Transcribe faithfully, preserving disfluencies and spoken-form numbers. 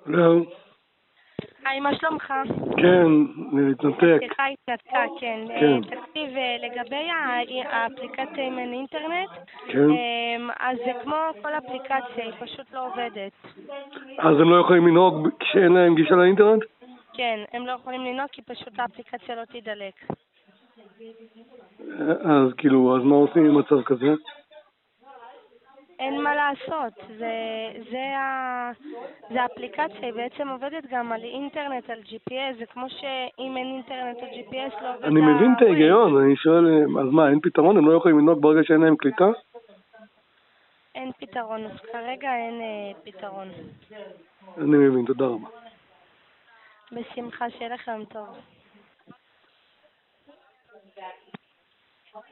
לא. היי, מה שלומך? כן, להתנתק. סליחה, התנתקה, כן. כן. תקשיב, לגבי האפליקציה עם אינטרנט, כן. אז זה כמו כל אפליקציה, היא פשוט לא עובדת. אז הם לא יכולים לנהוג כשאין להם גישה לאינטרנט? כן, הם לא יכולים לנהוג כי פשוט האפליקציה לא תדלק. אז כאילו, אז מה עושים עם מצב כזה? אין מה לעשות, זה, זה, ה... זה האפליקציה, היא בעצם עובדת גם על אינטרנט, על ג'י פי אס, זה כמו שאם אין אינטרנט או ג'י פי אס לא עובד. אני מבין את ההיגיון, אני שואל, אז מה, אין פתרון? הם לא יכולים לנהוג ברגע שאין להם קליטה? אין פתרון, אז כרגע אין אה, פתרון. אני מבין, תודה רבה. בשמחה, שיהיה לכם טוב.